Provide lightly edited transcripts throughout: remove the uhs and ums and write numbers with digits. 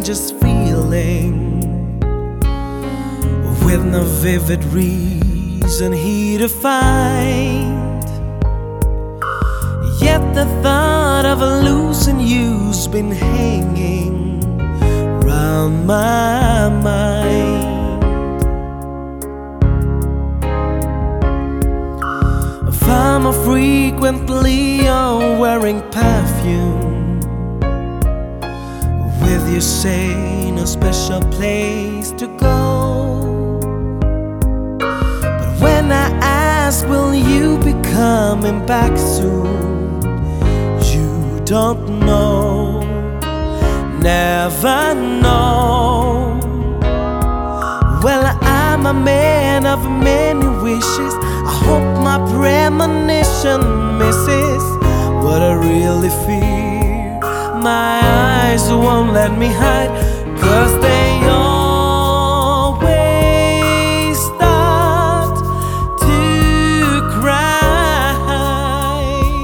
just feeling, with no vivid reason here to find. Yet the thought of losing you's been hanging round my mind. I'm frequently wearing perfume, with you say no special place to go. But when I ask, will you be coming back soon? You don't know, never know. Well, I'm a man of many wishes. I hope my premonition misses what I really fear. My eyes won't let me hide, 'cause they always start to cry.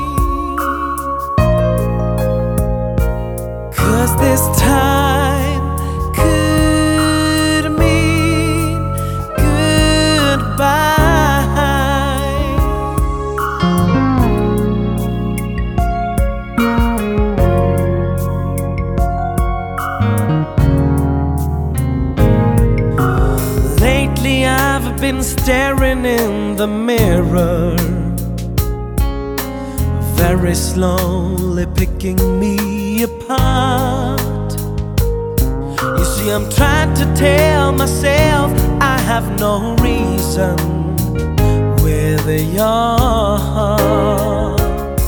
'Cause this time could mean goodbye. Lately I've been staring in the mirror, very slowly picking me apart. You see, I'm trying to tell myself I have no reason with your heart.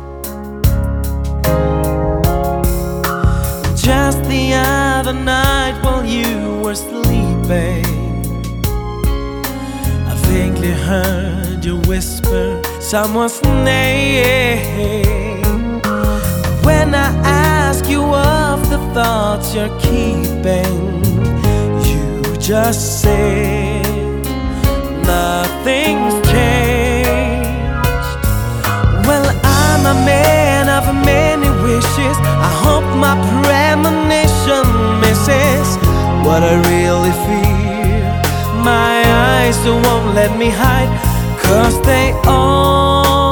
Just the other night while you were sleeping, I vaguely heard you whisper someone's name. When I ask you of the thoughts you're keeping, you just said nothing's changed. Well, I'm a man of many wishes. I hope my premonition misses what I really fear. My eyes won't let me hide, 'cause they all